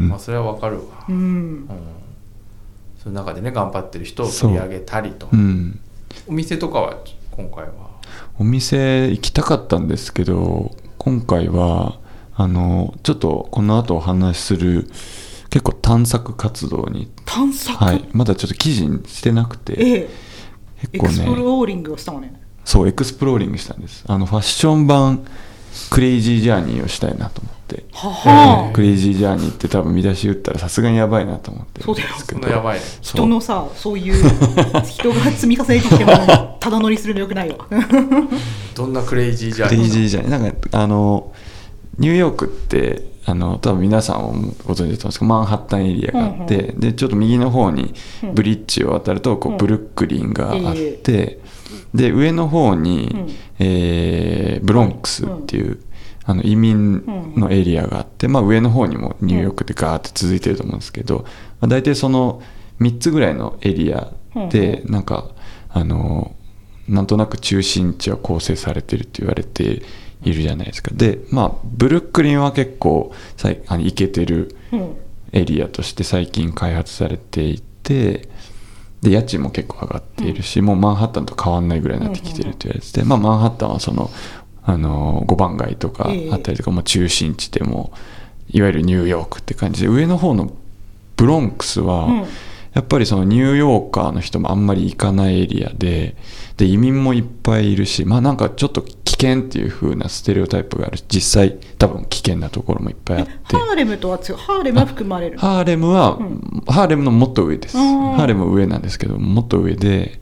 Speaker 3: まあ、それはわかるわ、うんうん、その中でね頑張ってる人を取り上げたりと、うん、お店とかは今回は
Speaker 4: お店行きたかったんですけど、今回はあのちょっとこの後お話しする結構探索活動に
Speaker 1: 探索、
Speaker 4: はい、まだちょっと記事にしてなくて、ええ、
Speaker 1: 結構ね、エクスプローリングをしたのね。
Speaker 4: そう、エクスプローリングしたんです。あのファッション版クレイジージャーニーをしたいなと思って、はは、えー、クレイジージャーニーって多分見出し打ったらさすがにやばいなと思ってるんですけど、
Speaker 3: そうだよ、そんなやばいね、
Speaker 1: 人のさ、そういう人が積み重ねてきてもただ乗りするのよくないわ
Speaker 3: どんなクレイジージャーニー？
Speaker 4: クレイジージャーニー、なんかあのニューヨークってあの多分皆さんもご存知だと思うんですけど、マンハッタンエリアがあって、うんうん、でちょっと右の方にブリッジを渡るとこうブルックリンがあって、うん、で上の方に、うん、えー、ブロンクスっていう、うん、あの移民のエリアがあって、まあ、上の方にもニューヨークでガーって続いてると思うんですけど、まあ、大体そのみっつぐらいのエリアでなんかあのなんとなく中心地は構成されてるって言われているじゃないですか。で、まあ、ブルックリンは結構あのイケてるエリアとして最近開発されていて、で家賃も結構上がっているし、うん、もうマンハッタンと変わんないぐらいになってきてるって言われてて、まあ、マンハッタンはそのあのごばん街とかあったりとか、まあ、中心地でもいわゆるニューヨークって感じで、上の方のブロンクスは、うん、やっぱりそのニューヨーカーの人もあんまり行かないエリアで、で移民もいっぱいいるし、まあなんかちょっと危険っていう風なステレオタイプがあるし、実際多分危険なところもいっぱいあって、
Speaker 1: ハーレムとは違う、ハーレムは含まれる、
Speaker 4: ハーレムは、うん、ハーレムのもっと上です。ハーレム上なんですけどもっと上で、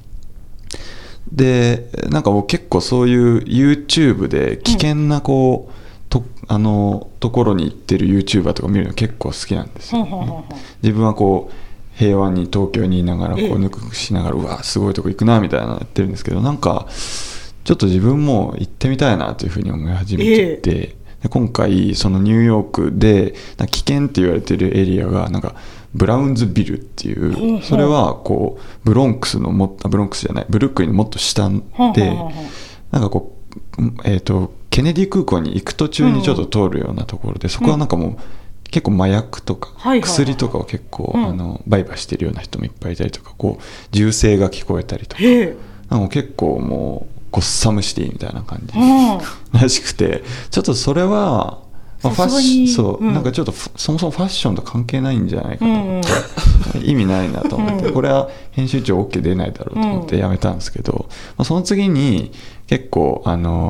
Speaker 4: でなんかもう結構そういう YouTube で危険なこう、うん、と, あのところに行ってる YouTuber とか見るの結構好きなんですよ、ね、自分はこう平和に東京にいながらこうぬくぬくしながら、うわすごいとこ行くなみたいなのやってるんですけど、なんかちょっと自分も行ってみたいなというふうに思い始めてて、で今回そのニューヨークで危険って言われてるエリアがなんかブラウンズビルっていう、それはこうブロンクスのもっとブロンクスじゃないブルックリンのもっと下で、なんかこうえっとケネディ空港に行く途中にちょっと通るようなところで、そこはなんかもう結構麻薬とか薬とかを結構あの売買してるような人もいっぱいいたりとか、こう銃声が聞こえたりとか、なんか結構もうゴッサムシティみたいな感じらしくて、ちょっとそれはまあ、ファッシそう、うん、なんかちょっとそもそもファッションと関係ないんじゃないかと思って、うんうん、意味ないなと思って、これは編集長 OK 出ないだろうと思ってやめたんですけど、まあ、その次に結構あの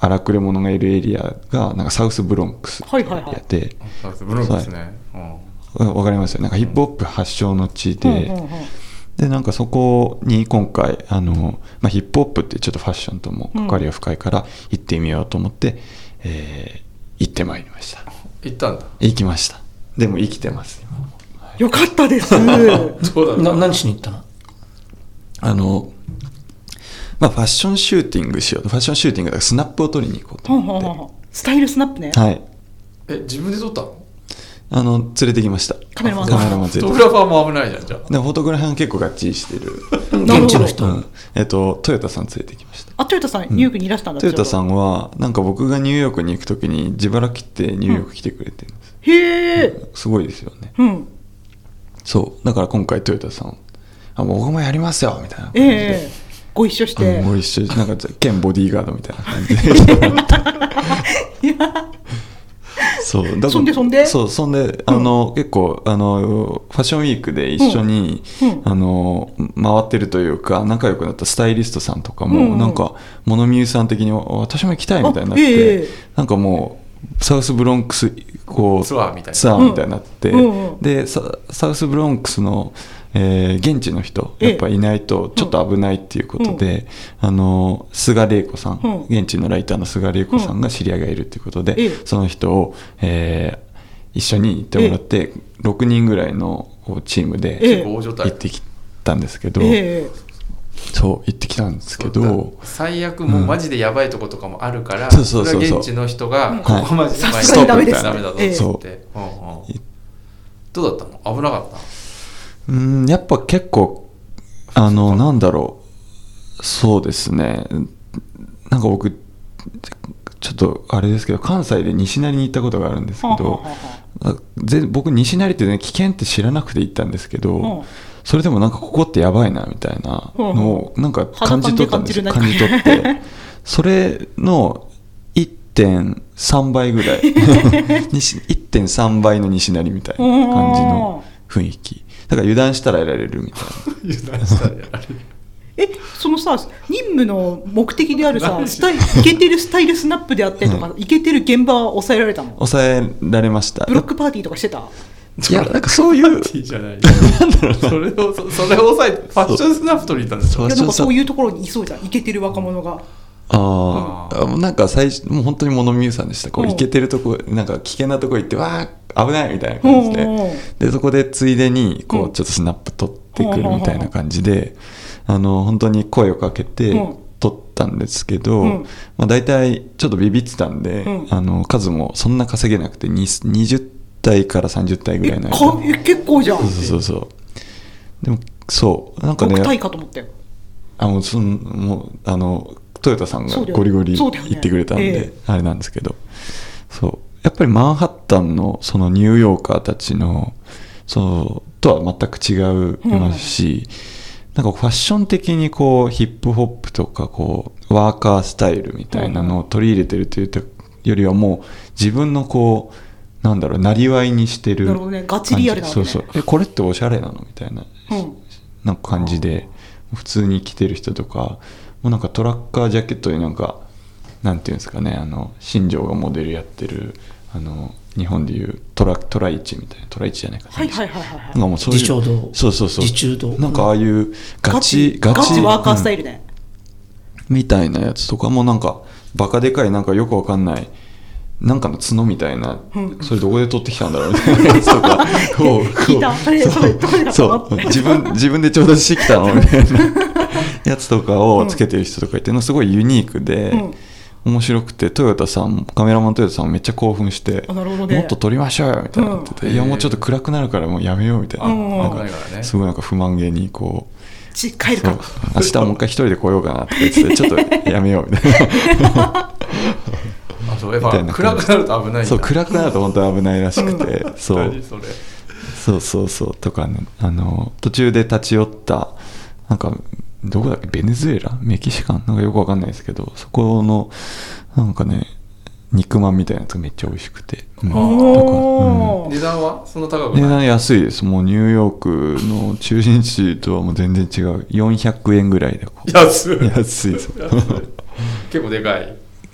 Speaker 4: 荒くれ者がいるエリアがなんかサウスブロンクスってエリアで、はいはいはい、
Speaker 3: サウスブロンクスね、
Speaker 4: うん、わかりますよ。なんかヒップホップ発祥の地で、うんうんうんうん、でなんかそこに今回あの、まあ、ヒップホップってちょっとファッションとも関わりが深いから行ってみようと思って、うん、えー、行ってまいりました。
Speaker 3: 行ったんだ。
Speaker 4: 行きました。でも生きてます今、
Speaker 1: はい、よかったです
Speaker 2: な何しに行ったの？
Speaker 4: あのまあ、ファッションシューティングしようと。ファッションシューティングだからスナップを撮りに行こうと思って、ははは
Speaker 1: スタイルスナップね。
Speaker 4: はい。
Speaker 3: え、自分で撮ったの？
Speaker 4: あの連れてきました。
Speaker 1: カメラマン
Speaker 4: カメラマン
Speaker 3: フォトグラファーも危ないじゃん。じゃあ
Speaker 4: でフォトグラファーが結構がっちりしてる
Speaker 2: 現地の人、
Speaker 4: うんえっと、トヨタさん連れてきました。
Speaker 1: あ、トヨタさんニューヨークにいらしたんだ、うん、
Speaker 4: トヨタさんはなんか僕がニューヨークに行くときに自腹切ってニューヨーク来てくれてるんです、
Speaker 1: うん、へえ、
Speaker 4: うん、すごいですよね、
Speaker 1: うん、
Speaker 4: そうだから今回トヨタさんあ僕もやりますよみたいな感じで、
Speaker 1: えーご一緒して、
Speaker 4: うん、ご一緒なんか兼ボディーガードみたいな感じでいやそうだから
Speaker 1: そんでそんで
Speaker 4: そうそんであの、うん、結構あのファッションウィークで一緒に、うんうん、あの回ってるというか仲良くなったスタイリストさんとかも、うんうん、なんかモノミューさん的に私も行きたいみたいになって、えー、なんかもうサウスブロンクスこう
Speaker 3: ツアーみたいな
Speaker 4: ツアーみたいになって、
Speaker 1: うんうん、
Speaker 4: で サ, サウスブロンクスのえー、現地の人やっぱいないとちょっと危ないっていうことで、うん、あの菅玲子さん、うん、現地のライターの菅玲子さんが知り合いがいるっていうことで、うん、その人を、えー、一緒に行ってもらってろくにんぐらいのチームで行ってきたんですけど、えー、そう行ってきたんですけど
Speaker 3: 最悪もうマジでやばいとことかもあるから、
Speaker 4: うん、それは
Speaker 3: 現地の人がここマジで
Speaker 1: ストップみたいな
Speaker 3: ダメだぞって言って、うんうん、どうだったの？危なかった？
Speaker 4: うんやっぱ結構あのなんだろうそうですねなんか僕ちょっとあれですけど関西で西成に行ったことがあるんですけど僕西成ってね危険って知らなくて行ったんですけどそれでもなんかここってやばいなみたいなのをなんか感じ取ったんですよ。感じ取ってそれの いってんさん 倍ぐらいいってんさん 倍の西成みたいな感じの雰囲気だから油断したらやられるみたいな
Speaker 3: 油断したらやられる
Speaker 1: えそのさ任務の目的であるさスタイイケてるスタイルスナップであってとか、うん、イケてる現場は抑えられたの？
Speaker 4: 抑えられました。
Speaker 1: ブロックパーティーとかしてた？
Speaker 4: いやなんかそういう
Speaker 3: パーティーじゃないなんだろうなそれをそそれを抑えてファッションスナップ取りに行ったんですよ。
Speaker 1: いやなんかそういうところにいそうじゃんイケてる若者が。
Speaker 4: ああなんか最初もう本当にモノミューさんでした。こうイケてるとこなんか危険なとこ行ってわー危ないみたいな感じででそこでついでにこうちょっとスナップ取ってくるみたいな感じであの本当に声をかけて取ったんですけど、うんまあ、大体ちょっとビビってたんで、うん、あの数もそんな稼げなくてにじゅったいからさんじゅったいぐらいの間
Speaker 1: え結構じゃん。
Speaker 4: そうそうそうでもそうなんかねろくたい
Speaker 1: かと思ったよ。
Speaker 4: あもうそのもうあのトヨタさんがゴリゴリ言ってくれたんで、ねえー、あれなんですけどそうやっぱりマンハッタンのそのニューヨーカーたちのそうとは全く違いますし、うん、なんかファッション的にこうヒップホップとかこうワーカースタイルみたいなのを取り入れてるというよりはもう自分のこうなんだろうなりわいにしてる
Speaker 1: なるほどねガチリアルなわけね。
Speaker 4: そうそうえこれっておしゃれなのみたいな、うん、なんか感じで普通に着てる人とかもうなんかトラッカージャケットになんかなんていうんですかねあの新庄がモデルやってるあの日本でいうトラトライチみたいなトライチじゃないかな、
Speaker 1: はいはいはいはい、
Speaker 4: なんかもうそういう
Speaker 2: 自重道
Speaker 4: そうそうそう
Speaker 2: 自重道
Speaker 4: なんかああいうガチ
Speaker 1: ガチガチワーカースタイルね、
Speaker 4: うん、みたいなやつとかもなんかバカでかいなんかよくわかんないなんかの角みたいな、うん、それどこで取ってきたんだろうみたいなやつとかこう
Speaker 1: 聞いたそれそれどれだ
Speaker 4: そう自分自分で調達してきたのみたいなやつとかをつけてる人とかいてのすごいユニークで、うん面白くてトヨタさんカメラマントヨタさんめっちゃ興奮して
Speaker 1: あなるほど、ね、
Speaker 4: もっと撮りましょうよみたいな言ってて、うん、いやもうちょっと暗くなるからもうやめようみたいな、うん、なんかすごいなんか不満げにこう
Speaker 1: ち帰るか
Speaker 4: 明日もう一回一人で来ようかなとか言ってちょっとやめようみたいなあ
Speaker 3: そうやっぱ暗くなると危ないんだ。
Speaker 4: そう暗くなると本当に危ないらしくて、うん、そう
Speaker 3: 何それ
Speaker 4: そうそうそうとかねあの途中で立ち寄ったなんかどこだっけベネズエラメキシカンなんかよくわかんないですけどそこのなんかね肉まんみたいなやつがめっちゃ美味しくて、うん、
Speaker 3: とか、うん、値段はそんな高くない？
Speaker 4: 値段安いです。もうニューヨークの中心地とはもう全然違うよんひゃくえんぐらいで
Speaker 3: 安い
Speaker 4: 安いです
Speaker 3: 結構でかい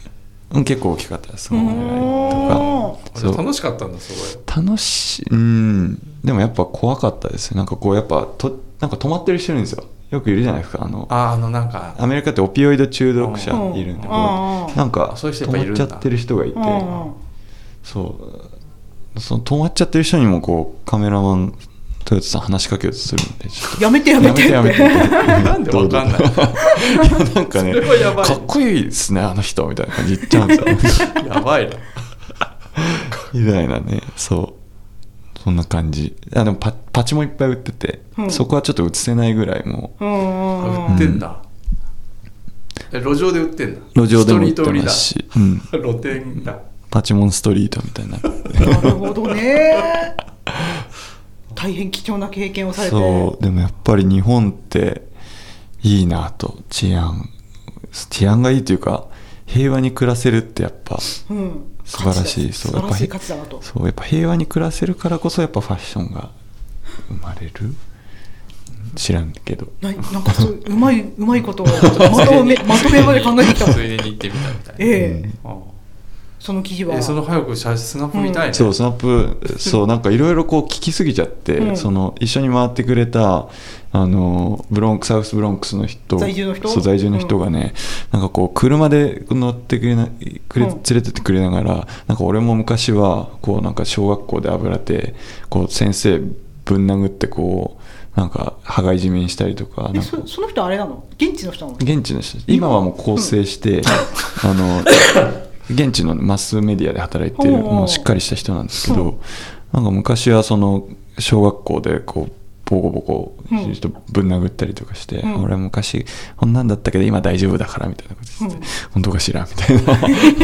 Speaker 4: うん、結構大きかったです。そのぐらいとか。
Speaker 3: そう楽しかったんだすごい。
Speaker 4: 楽しい、うん、でもやっぱ怖かったです。なんかこうやっぱとなんか止まってる人いるんですよ。よくいるじゃないですか。あの
Speaker 3: ああのなんか
Speaker 4: アメリカってオピオイド中毒者いるんで、こうなんか止まっちゃってる人がいて、そうその止まっちゃってる人にもこうカメラマントヨタさん話しかけようとするんで、ちょっと
Speaker 1: やめてやめて
Speaker 3: やめてやめてなんでわかんない。いや
Speaker 4: なんかね、かっこいいですねあの人みたいな感じ言っちゃうんですよ。
Speaker 3: やばいな。
Speaker 4: みたいなね、そうそんな感じ。あでも パ, パチもいっぱい売ってて、うん、そこはちょっと映せないぐらいもう、
Speaker 3: うん売ってんだ、うん、路上で売ってんだ。
Speaker 4: 路上でも売ってますし、うん、
Speaker 3: 露店だ。
Speaker 4: パチモンストリートみたいな。
Speaker 1: なるほどね。大変貴重な経験をされて。
Speaker 4: そうでもやっぱり日本っていいなと、治安治安がいいというか平和に暮らせるってやっぱ、うん、素晴らしい。そうやっぱそうやっぱ平和に暮らせるからこそやっぱファッションが生まれる。知らんけど
Speaker 1: な, なんかそううまいうまいことをまとめまとめまで考えてきた。
Speaker 3: ついでに行ってみたみたいな。
Speaker 1: ええーうん、その記事は、
Speaker 3: えー、その早くスナップ見たいね、うん、
Speaker 4: そうスナップそうなんかいろいろこう聞きすぎちゃって、うん、その一緒に回ってくれたあのブロンクサウスブロンクスの人
Speaker 1: 在住の人
Speaker 4: そう在住の人がね、うん、なんかこう車で乗ってくれなくれ連れてってくれながら、なんか俺も昔はこうなんか小学校で油てこう先生ぶん殴ってこうなんか羽交い締めにしたりとか。
Speaker 1: え そ, その人あれなの？現地の人なの？
Speaker 4: 現地の人。今はもう更生して、うん、あの現地のマスメディアで働いてるもうしっかりした人なんですけど、うん、なんか昔はその小学校でこうボコボコ人ぶん殴ったりとかして、うん、俺は昔こんなんだったけど今大丈夫だからみたいなこと言って、うん、本当かしらみたいな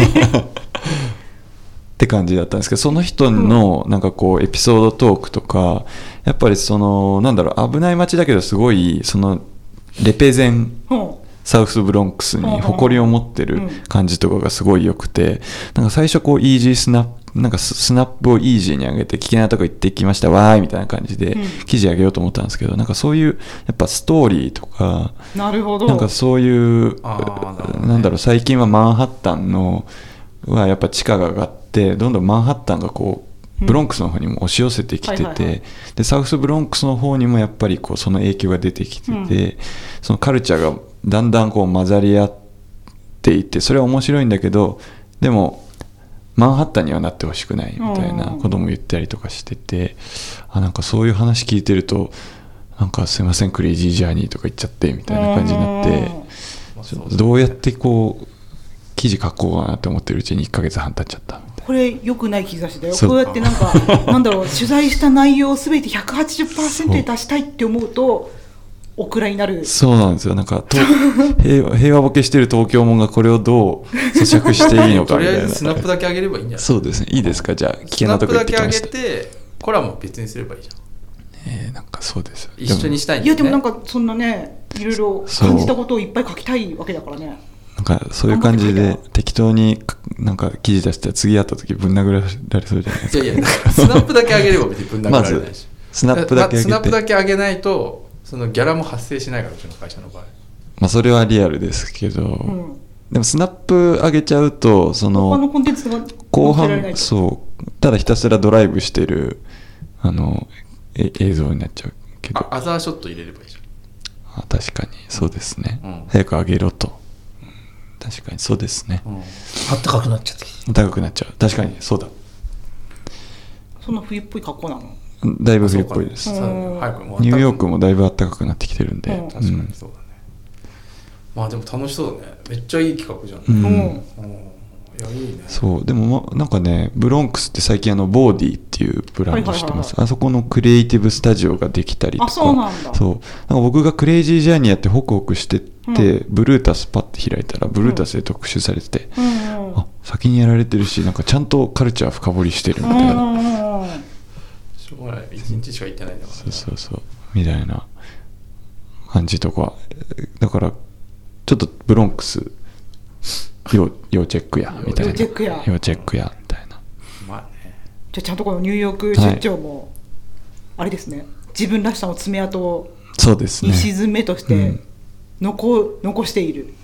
Speaker 4: って感じだったんですけど、その人のなんかこうエピソードトークとかやっぱりそのなんだろう危ない街だけどすごいそのレペゼン、うんサウスブロンクスに誇りを持ってる感じとかがすごい良くて、なんか最初こうイージースナップなんかスナップをイージーに上げて聞けないとこ行ってきましたわーいみたいな感じで記事上げようと思ったんですけど、なんかそういうやっぱストーリーとか
Speaker 1: なるほど
Speaker 4: なんかそういうなんだろう最近はマンハッタンのはやっぱ地価が上がってどんどんマンハッタンがこうブロンクスの方にも押し寄せてきてて、でサウスブロンクスの方にもやっぱりこうその影響が出てきてて、うん、そのカルチャーがだんだんこう混ざり合っていってそれは面白いんだけどでもマンハッタンにはなってほしくないみたいなことも言ったりとかしてて、あなんかそういう話聞いてるとなんかすいませんクレイジージャーニーとか言っちゃってみたいな感じになってどうやってこう記事書こうかなって思ってるうちにいっかげつはん経っちゃったみたいな。
Speaker 1: これ良くない兆しだよ。こうやってなんかなんだろう取材した内容を全て ひゃくはちじゅっパーセント で出したいって思うとオクラになる。
Speaker 4: そうなんですよ。なんか平和、平和ボケしてる東京もんがこれをどう咀嚼していいのかみたいな。
Speaker 3: とりあえずスナップだけ上げればいいんじゃない？
Speaker 4: そうですね。いいですか。じゃあ危険なとこ行ってきました。
Speaker 3: スナップだけ上げてコラムを別にすればいいじゃん。
Speaker 4: えー、なんかそうです。
Speaker 3: 一緒にしたいん
Speaker 1: だよね。いやでもなんかそんなねいろいろ感じたことをいっぱい書きたいわけだからね。
Speaker 4: なんかそういう感じで適当になんか記事出して次会った時ぶん殴られそうじゃないですか。
Speaker 3: いやいやだからスナップだけ上げれば別にぶん殴られないし。
Speaker 4: まずスナップだけ上げて
Speaker 3: スナップだけ上げないとそのギャラも発生しないからうちの会社の場合。
Speaker 4: まあそれはリアルですけど、うん、でもスナップ上げちゃうとその
Speaker 1: 他のコンテンツが
Speaker 4: 後半そうただひたすらドライブしてるあのえ映像になっちゃうけど。
Speaker 3: アザーショット入れればいいじゃん。
Speaker 4: あ確かにそうですね、うん、早く上げろと、うん、確かにそうですね、うん、
Speaker 2: あったかくなっちゃって
Speaker 4: 高くなっちゃう。確かにそうだ。
Speaker 1: そんな冬っぽい格好なの？
Speaker 4: だいぶ冬っぽいです。ニューヨークもだいぶ暖かくなってきてるんで、うん、
Speaker 3: 確かにそうだね。まあでも楽しそうだね。めっちゃいい企画じゃん、ね。うん、うん、いやいいね。そう
Speaker 4: でも、ま、なんかねブロンクスって最近あのボーディっていうブランドしてます、はいはいはいはい、あそこのクリエイティブスタジオができたりとか。
Speaker 1: あそうなんだ。
Speaker 4: そうなんか僕がクレイジージャーニーやってホクホクしてって、うん、ブルータスパッて開いたらブルータスで特集されてて、うんうんうん、あ先にやられてるしなんかちゃんとカルチャー深掘りしてるみたいな、うんうんうん、
Speaker 3: しょうがないいちにちしか行ってないんだから、ね、
Speaker 4: そうそうそうみたいな感じとかだからちょっとブロンクス要, 要チェックやみたいな
Speaker 1: 要チェックや
Speaker 4: 要チェックやみたいな、
Speaker 3: まあね、
Speaker 1: じゃあちゃんとこのニューヨーク出張も、はい、あれですね自分らしさの爪痕を
Speaker 4: そうですね
Speaker 1: に沈めとして残、うん、残している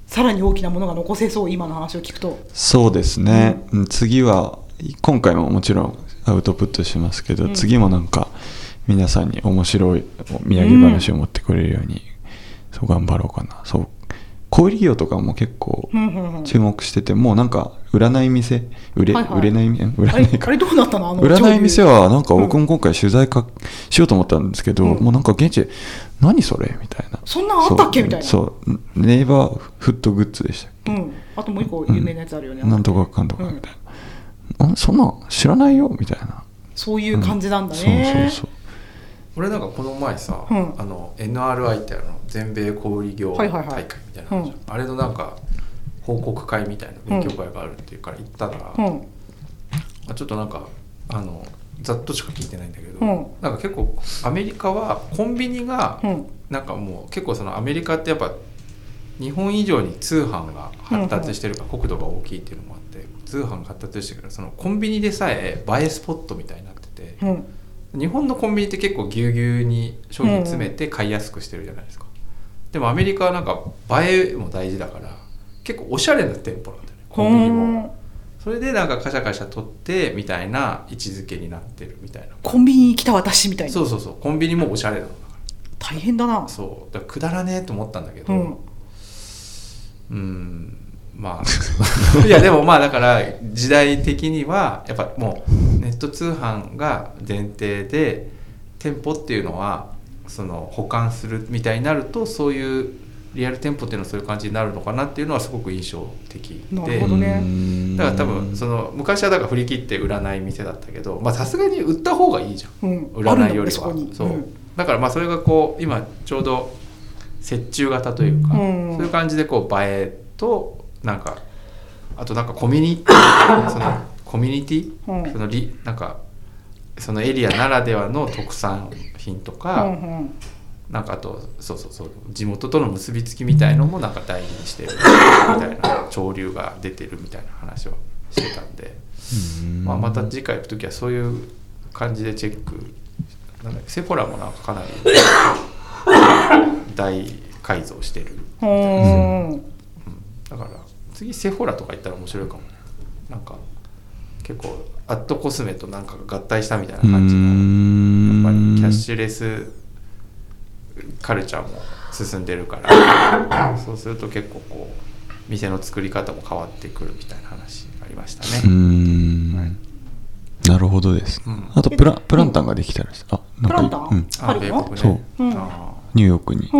Speaker 1: さらに大きなものが残せそう、今の話を聞くと。
Speaker 4: そうですね、うん、次は今回ももちろんアウトプットしますけど、うん、次もなんか皆さんに面白い土産話を持ってくれるように、うん、そう頑張ろうかな。そう小売業とかも結構注目してて、もうなんか占い店売れ、はいはい、売れない占い
Speaker 1: あれどうなったの、あの
Speaker 4: 占い店はなんか僕も今回取材か、うん、しようと思ったんですけど、うん、もうなんか現地で何それみたいな、
Speaker 1: そんなあったっけみたいな。
Speaker 4: そうネイバーフットグッズでしたっけ、
Speaker 1: うん、あともう一個有名なやつあるよね、
Speaker 4: うん、なんとかかんとかみたいな、うん、あそんな知らないよみたいな、
Speaker 1: そういう感じなんだね、
Speaker 4: うん、そうそうそう。
Speaker 3: 俺なんかこの前さ、うん、あの エヌアールアイ ってあの全米小売業大会みたいな、はいはいはい、あれのなんか報告会みたいな勉強会があるっていうから行ったら、うん、まあ、ちょっとなんかあのざっとしか聞いてないんだけど、うん、なんか結構アメリカはコンビニが、うん、なんかもう結構そのアメリカってやっぱ日本以上に通販が発達してるから、国土が大きいっていうのもあって通販が発達してるから、そのコンビニでさえ映えスポットみたいになってて、うん、日本のコンビニって結構ぎゅうぎゅうに商品詰めて買いやすくしてるじゃないですか、うん、でもアメリカはなんか映えも大事だから結構おしゃれな店舗なんだよね、コンビニも。それでなんかカシャカシャ取ってみたいな位置づけになってるみたいな。
Speaker 1: コンビニに来た私みたいな。
Speaker 3: そうそうそう、コンビニもおしゃれなのだから
Speaker 1: 大変だな。
Speaker 3: そうだからくだらねえと思ったんだけど、うん、うーんまあいやでもまあだから時代的にはやっぱもうネット通販が前提で、店舗っていうのはその保管するみたいになると、そういうリアル店舗っていうのはそういう感じになるのかなっていうのはすごく印象的で。
Speaker 1: なるほどね。
Speaker 3: だから多分その昔はだから振り切って売らない店だったけど、まあさすがに売った方がいいじゃん、うん、売らないよりは。そう、うん、だからまあそれがこう今ちょうど折衷型というか、うん、そういう感じでこう映えとなんかあとなんかコミュニティそのコミュニティ、うん、そのリなんかそのエリアならではの特産品とか、うんうん、なんかあとそうそうそう地元との結びつきみたいのもなんか大事にしてるみたいな潮流が出てるみたいな話をしてたんで、うんまあ、また次回行くときはそういう感じでチェック。なんだセフォラもなんかかなり大改造してるみたいですよ、うん、だから次セフォラとか行ったら面白いかもね。なんか結構アットコスメとなんか合体したみたいな感じの、やっぱりキャッシュレスカルチャーも進んでるからそうすると結構こう店の作り方も変わってくるみたいな話がありましたね。
Speaker 4: うーん、はい、なるほどです、うん、あとプラプランタンができたらです、あなんかプランタン、うん、
Speaker 3: あ米国ね、
Speaker 4: そう、うん、ニューヨークに、うん、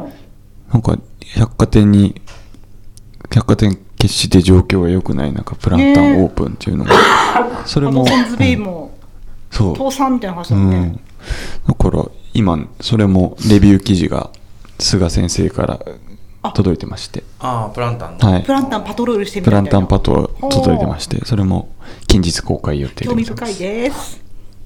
Speaker 4: なんか百貨店に百貨店決して状況が良くない中プランタンオープンっていうのも、ね、それも
Speaker 1: センズベイも、うん、そう倒産みたいな話だもんね、うん、
Speaker 4: だから今それもレビュー記事が菅先生から届いてまして、
Speaker 3: ああプランタンの、
Speaker 1: はい、プランタンパトロールしてみたいな
Speaker 4: プランタンパトロール届いてまして、それも近日公開予定で
Speaker 1: 興味深いです。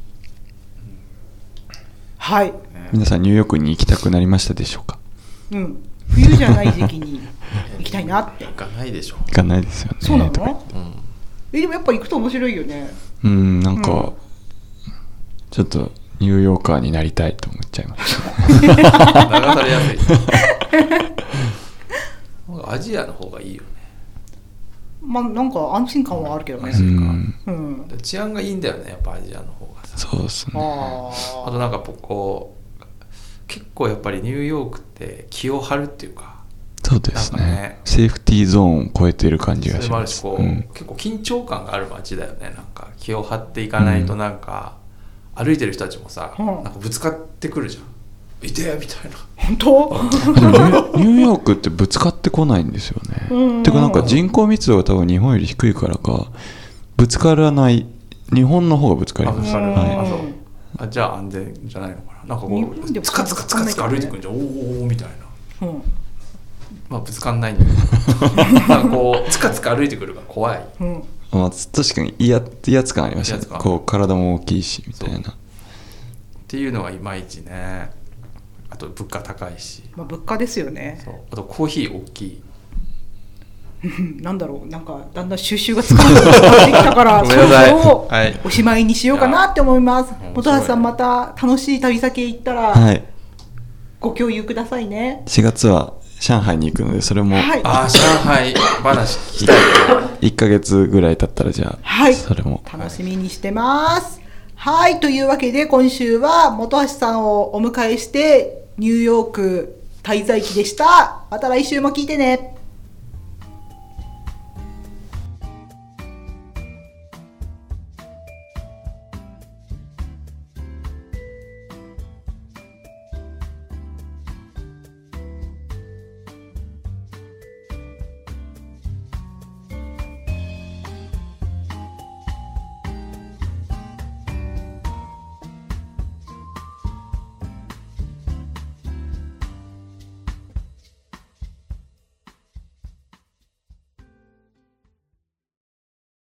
Speaker 1: はい、
Speaker 4: 皆さんニューヨークに行きたくなりましたでしょうか。
Speaker 1: うん、冬じゃない時期に行きたいなって
Speaker 3: 行かないでしょ。
Speaker 4: 行かないですよね。
Speaker 1: そうなの、うん、えでもやっぱ行くと面白いよね。
Speaker 4: うんなんか、うん、ちょっとニューヨーカーになりたいと思っちゃいました流
Speaker 3: されやすいアジアの方がいいよね。
Speaker 1: まあなんか安心感はあるけどね。
Speaker 4: うん
Speaker 1: うん、
Speaker 3: 治安がいいんだよねやっぱアジアの方がさ。
Speaker 4: そうですね。
Speaker 3: あ, あとなんかこう結構やっぱりニューヨークって気を張るっていうか。
Speaker 4: そうです ね, ねセーフティーゾーンを超えてる感じがします。
Speaker 3: それもあるしこう、うん、結構緊張感がある街だよね。なんか気を張っていかないとなんか、うん、歩いてる人たちもさ、うん、なんかぶつかってくるじゃん。いてみたいな。
Speaker 1: 本当
Speaker 4: ニューヨークってぶつかってこないんですよね。うんうん、てかなんか人口密度が多分日本より低いからかぶつからない。日本の方がぶつかります。
Speaker 3: あ、
Speaker 4: はい、
Speaker 3: あそうあじゃあ安全じゃないのかな。なんかこうつかつかつかつか歩いてくるんじゃん。おーみたいな、うん、まあぶつかんないんだけどなんかこうつかつか歩いてくるから怖い、うん
Speaker 4: まあ、確かに威圧、威圧感ありましたね。こう体も大きいしみたいな
Speaker 3: っていうのがいまいちね。あと物価高いし、
Speaker 1: まあ、物価ですよね。
Speaker 3: そうあとコーヒー大きい
Speaker 1: なんだろうなんかだんだん収集がつかなくなってきたからそろそろおしまいにしようかなって思います。本橋さんまた楽しい旅先へ行ったら、はい、ご共有くださいね。
Speaker 4: しがつは上海に行くので、それも、
Speaker 1: はい、
Speaker 3: ああ、上海話聞きたい
Speaker 4: いっかげつぐらい経ったら、じゃあ、
Speaker 1: はい、
Speaker 4: それも
Speaker 1: 楽しみにしてます。はい、はい、というわけで今週は本橋さんをお迎えしてニューヨーク滞在記でした。また来週も聞いてね。